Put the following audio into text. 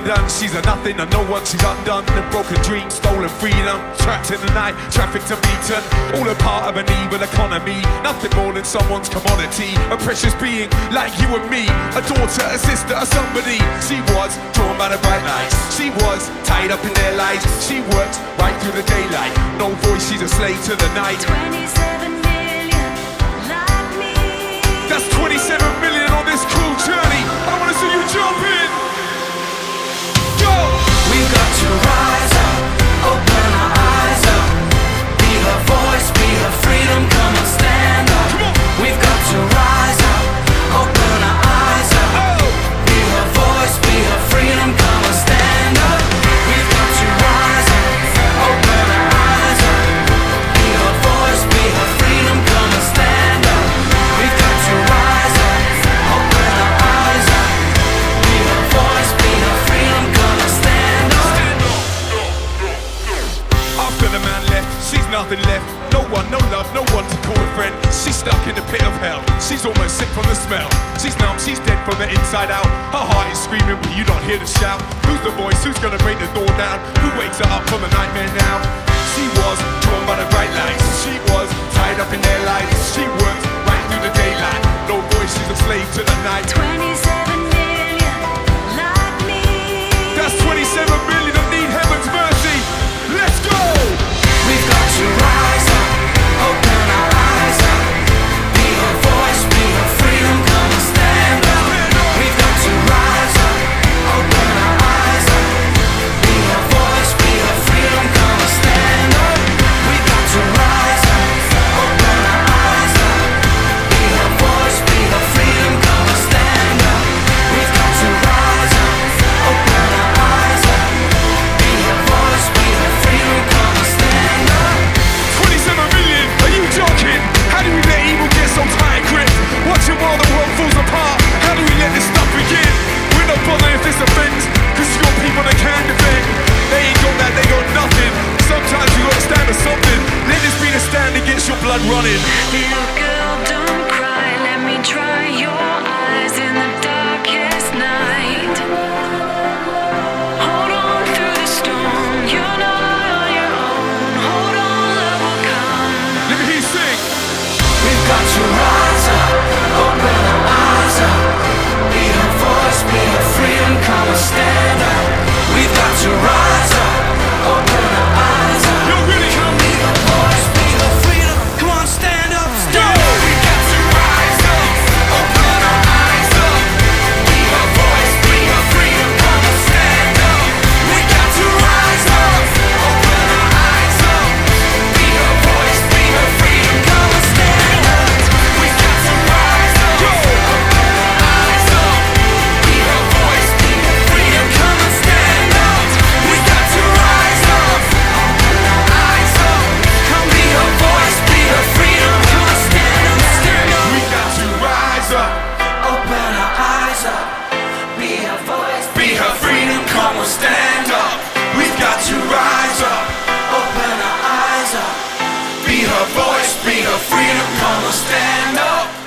London. She's a nothing, I know what she's undone. The broken dream, stolen freedom, trapped in the night, trafficked and beaten. All a part of an evil economy, nothing more than someone's commodity. A precious being like you and me, a daughter, a sister, a somebody. She was drawn by the bright lights, she was tied up in their lives. She worked right through the daylight, no voice, she's a slave to the night. 27 million like me. That's 27 million on this cruel journey. I wanna see you jump in. Go! We've got to rise up, open our eyes up. Be her voice, be her freedom, come on, stand up. Come on. We've got to rise up, open our eyes up. Oh! Be her voice, be her freedom, come on, stand up. We've got to rise up, open our eyes up. Be her voice, be her freedom, come on, stand up. We've got to rise up, open our eyes up. Be her voice, be her freedom, come on, stand up. After the man left, she's nothing left. No one, no love, no one to call a friend. She's stuck in the pit of hell. She's almost sick from the smell. She's numb, she's dead from the inside out. Her heart is screaming, but you don't hear the shout. Who's the voice? Who's gonna break the door down? Who wakes her up from the nightmare now? She was drawn by the bright lights. She was tied up in their lives. She worked right through the daylight. No voice, she's a slave to the night. 27 million like me. That's 27 million that need heaven's mercy. Let's go! We've got to rise up, open our eyes up. Be her voice, be her freedom, come and stand up. We've got to rise up, open our eyes up. Be her voice, be her freedom, come and stand up. We've got to rise up, open our eyes up. Be her voice, be her freedom, come and stand up. We've got to rise up, open our eyes up. Be her voice, be her freedom, come and stand up. 27 million, are you joking? How do we let evil get so tight grip? Watching while the world falls apart. How do we let this stuff begin? We're not bothered if this offends, cause you got people that can defend. They ain't got that, they got nothing. Sometimes you gotta stand for something. Let this be the stand that gets your blood running. Little girl, don't cry. Let me dry your eyes in the darkest night. Hold on through the storm. You're not on your own. Hold on, love will come. Let me hear you sing. We've got to rise up, open our eyes up. Be her voice, be her freedom, come and stand up. We've got to rise up, open our eyes up. Yo, really? Come be her voice, be her freedom, come on, stand up, stand up. We've got to rise up, open our eyes up. Be her voice, be her freedom, come and stand up. We've got to rise up, open our eyes up. Be her voice, be her freedom, come and stand up. We've got to rise up, open our eyes up. Be her voice, be her freedom, come and stand up. We've got to rise up, open our eyes up. Come be her voice, be her freedom, come and stand up, stand up. We got to rise up. Open our eyes up. Be her voice, be her freedom, come on, stand up. We've got to rise up. Open our eyes up. Be her voice, be her freedom, come on, stand up.